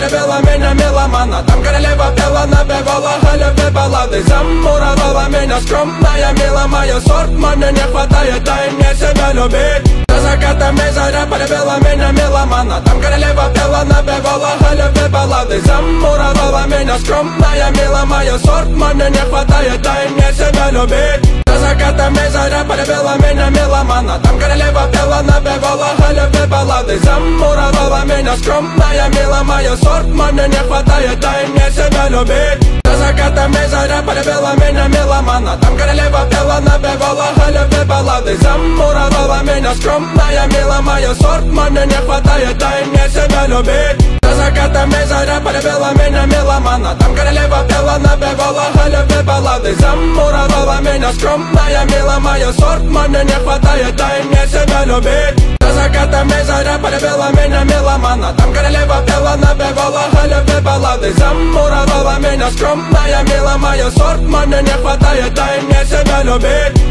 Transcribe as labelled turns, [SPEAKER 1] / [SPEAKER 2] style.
[SPEAKER 1] полюбила меня меломана. Там королева пела, напевала халявы баллады. Замуровала меня скромная, мила моя сорт. Мне не хватает, дай мне себя любить. За закатами заря полюбила меня меломана. Там королева пела, напевала халявы баллады. Замуровала меня скромная, мила моя сорт. Мне не хватает, дай мне себя любить. За закатами заря полюбила меня меломана. Там королева пела, напевала халявы баллады. Замуровала меня скромная, мила моя сорт. Мне не хватает, дай мне себя любить. За закатами заря полюбила меня меломана. Там королева пела, напевала халявы баллады. Замуровала меня скромная, мила моя сорт. Мне не хватает, дай мне себя любить. За закатами заря полюбила меня меломана. Там королева пела, напевала халявы баллады. Замуровала меня скромная, мила моя сорт. Мне не хватает, дай мне себя любить. За закатами заря полюбила меня меломана. Там королева пела, напевала халявы баллады. Замуровала меня скромная, мила моя сорт. Мне не хватает, дай мне себя любить.